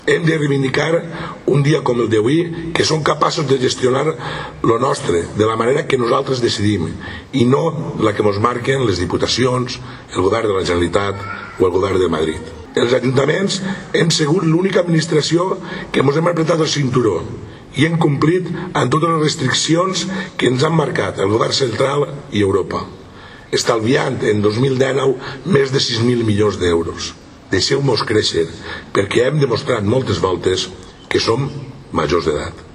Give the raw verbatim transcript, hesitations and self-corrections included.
Hem de reivindicar un dia com el d'avui que som capaços de gestionar lo nostre de la manera que nosaltres decidim i no la que ens marquen les diputacions, el govern de la Generalitat o el govern de Madrid. Els ajuntaments hem sigut l'única administració que ens hem apretat el cinturó i hem complit amb totes les restriccions que ens han marcat el govern central i Europa, estalviant en dos mil dinou més de sis mil milions d'euros. Deixeu-nos créixer, perquè hem demostrat moltes voltes que som majors d'edat.